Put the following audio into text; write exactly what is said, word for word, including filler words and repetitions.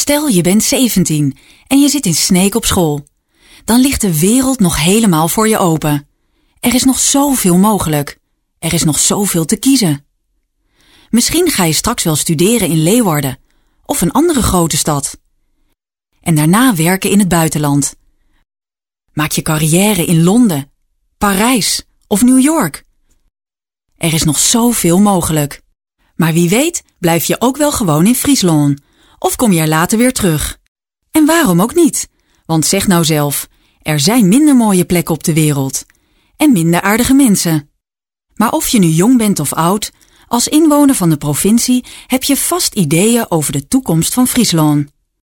Stel je bent zeventien en je zit in Sneek op school. Dan ligt de wereld nog helemaal voor je open. Er is nog zoveel mogelijk. Er is nog zoveel te kiezen. Misschien ga je straks wel studeren in Leeuwarden of een andere grote stad. En daarna werken in het buitenland. Maak je carrière in Londen, Parijs of New York. Er is nog zoveel mogelijk. Maar wie weet blijf je ook wel gewoon in Friesland. Of kom je er later weer terug. En waarom ook niet? Want zeg nou zelf, er zijn minder mooie plekken op de wereld. En minder aardige mensen. Maar of je nu jong bent of oud, als inwoner van de provincie heb je vast ideeën over de toekomst van Friesland.